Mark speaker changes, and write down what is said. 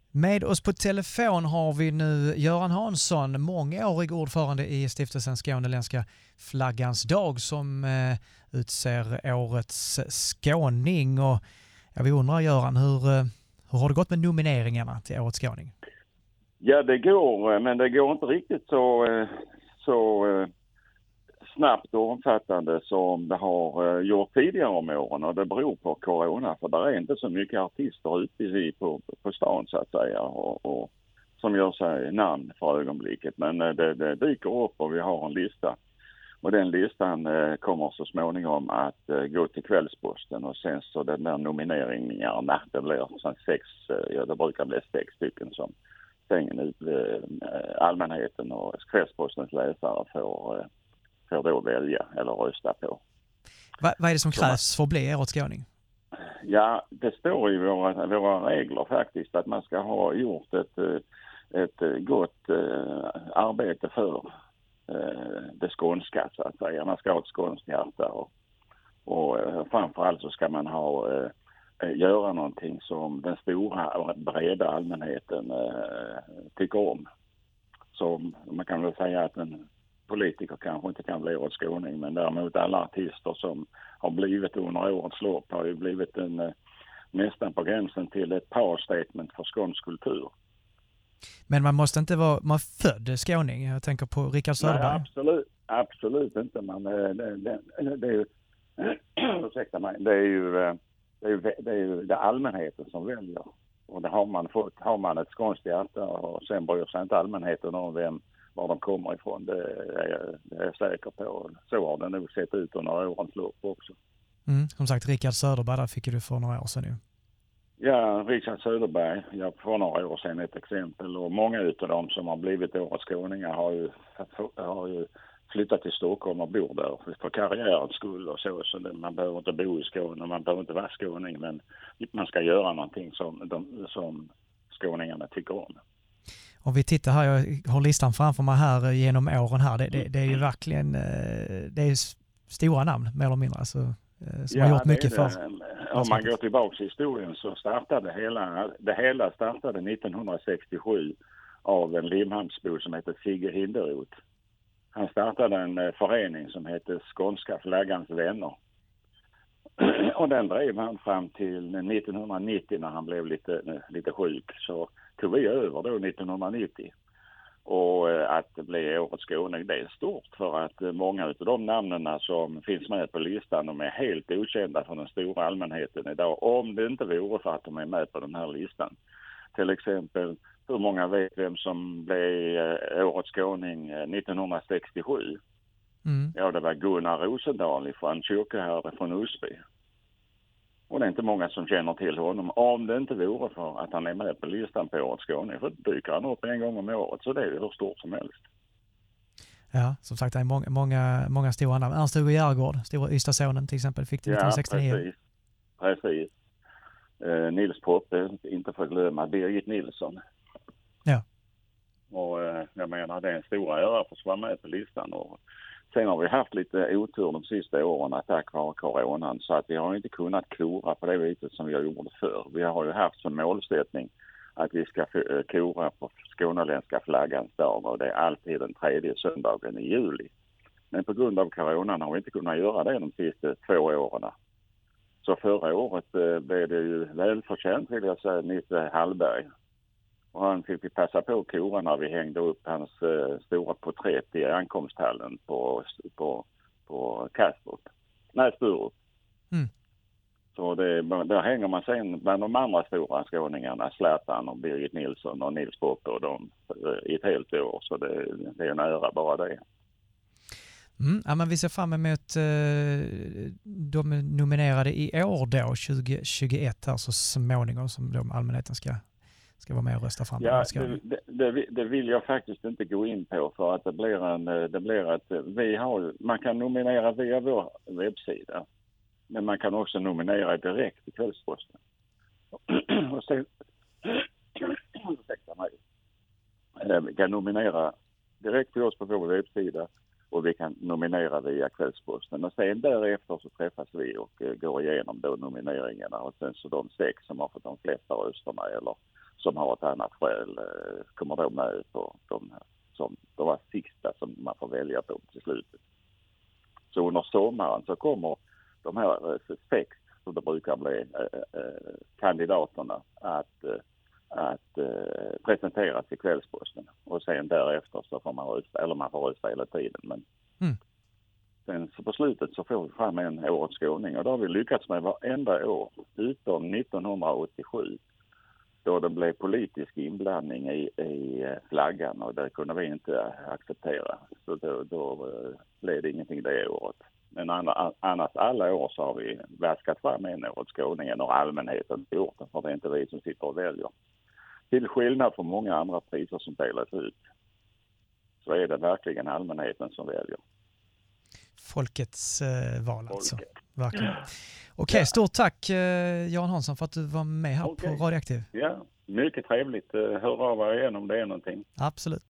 Speaker 1: Med oss på telefon har vi nu Göran Hansson, mångårig ordförande i Stiftelsen Skåneländska flaggans dag, som utser årets skåning. Och vi undrar, Göran, hur har det gått med nomineringarna till årets skåning?
Speaker 2: Ja, det går, men det går inte riktigt så snabbt och omfattande som det har gjort tidigare om åren, och det beror på corona, för det är inte så mycket artister ute på stan så att säga och som gör sig namn för ögonblicket, men det dyker upp och vi har en lista, och den listan kommer så småningom att gå till Kvällsposten, och sen så den där nomineringarna, det blir det brukar bli 6 stycken som stänger ut allmänheten, och Kvällspostens läsare får då välja eller rösta på.
Speaker 1: Vad är det som krävs för att bli årets skåning?
Speaker 2: Ja, det står i våra regler faktiskt att man ska ha gjort ett gott arbete för det skånska, så att säga. Man ska ha ett skånskt hjärta, och framförallt så ska man göra någonting som den stora och breda allmänheten tycker om. Så man kan väl säga att en politiker kanske inte kan bli årets skåning, men däremot alla artister som har blivit under årets lopp har ju blivit nästan på gränsen till ett power-statement för skånsk kultur. Men
Speaker 1: man måste inte vara född skåning. Jag tänker på Rickard Söderberg.
Speaker 2: Nej, absolut inte. Men det är ju ursäkta mig, det är ju det allmänheten som väljer. Och det har man ett skånskt hjärta, och sen bryr sig inte allmänheten om var de kommer ifrån. Det är jag säker på. Så har det nog sett ut under årens lopp också.
Speaker 1: Som sagt, Rickard Söderberg, där fick du för några år sedan nu.
Speaker 2: Ja, Rickard Söderberg, för några år sedan ett exempel. Och många utav dem som har blivit årets skåningar har ju flyttat till Stockholm och bor där för karriärens skull och så. Så man behöver inte bo i Skåne, man behöver inte vara skåning, men man ska göra någonting som skåningarna tycker om.
Speaker 1: Om vi tittar här, jag har listan framför mig här genom åren här. Det är ju verkligen det är stora namn mer eller mindre, alltså, som har gjort mycket för.
Speaker 2: Om man går tillbaka i historien så startade det hela startade 1967 av en Limhamnsbo som heter Sigge Hinderoth. Han startade en förening som heter Skånska flaggans vänner. Och den drev han fram till 1990 när han blev lite sjuk. Så tog vi över då 1990. Och att bli årets skåning, det är stort, för att många av de namnen som finns med på listan, de är helt okända för den stora allmänheten idag. Om det inte vore för att de är med på den här listan. Till exempel, hur många vet vem som blev årets skåning 1967? Ja, det var Gunnar Rosendahl från Kyrkoherde från Osby. Och det är inte många som känner till honom. Om det inte vore för att han är med på listan på årets skåning, för dyker han upp en gång om året, så det är ju hur stort som helst.
Speaker 1: Ja, som sagt, det är många stora namn. Ernst-Hugo Järegård, stora Ystadsonen till exempel, fick det 1969.
Speaker 2: Ja, precis. Nils Poppe, inte för att glömma Birgit Nilsson.
Speaker 1: Ja.
Speaker 2: Och jag menar, det är en stor ära för att vara med på listan. Och sen har vi haft lite otur de sista åren tack vare coronan, så att vi har inte kunnat kora på det viset som vi har gjort förr. Vi har ju haft som målsättning att vi ska kora på Skåneländska flaggans dag, och det är alltid den 3:e söndagen i juli. Men på grund av coronan har vi inte kunnat göra det de sista 2 åren. Så förra året blev det ju välförtjänt, vill jag säga, Nisse Hallberg. Och han fick passa på kora när vi hängde upp hans stora porträtt i ankomsthallen på Kastrup. Nej, Sturup. Så där hänger man sen bland de andra stora skåningarna, Zlatan och Birgit Nilsson och Nils Poppe och dem i ett helt år. Så det är en ära bara det.
Speaker 1: Ja, men vi ser fram emot de nominerade i år då, 2021 här, så småningom, som de allmänheten ska vara med och rösta fram.
Speaker 2: Ja, det vill jag faktiskt inte gå in på, för att man kan nominera via vår webbsida, men man kan också nominera direkt i Kvällsposten. Och sen vi kan nominera direkt till oss på vår webbsida, och vi kan nominera via Kvällsposten. Och sen därefter så träffas vi och går igenom då nomineringarna, och sen så de 6 som har fått de flesta rösterna eller som har ett annat skäl kommer då med på de här, som det var sista som man får välja på till slutet. Så under sommaren så kommer de här 6 som det brukar bli kandidaterna att presenteras i Kvällsposten. Och sen därefter så får man rösta, eller man får rösta hela tiden. Men sen så på slutet så får vi fram en årets skåning. Och då har vi lyckats med varenda år utom 1987. Då det blev politisk inblandning i flaggan och det kunde vi inte acceptera. Så då blev det ingenting det året. Men annars alla år så har vi vaskat fram en årets skåning och allmänheten gjort det, för det är inte vi som sitter och väljer. Till skillnad från många andra priser som delas ut så är det verkligen allmänheten som väljer.
Speaker 1: Folkets val alltså. Verkligen. Okej, stort tack Jan Hansson för att du var med här på Radioaktiv.
Speaker 2: Ja, mycket trevligt. Hör av er igen om det är någonting.
Speaker 1: Absolut.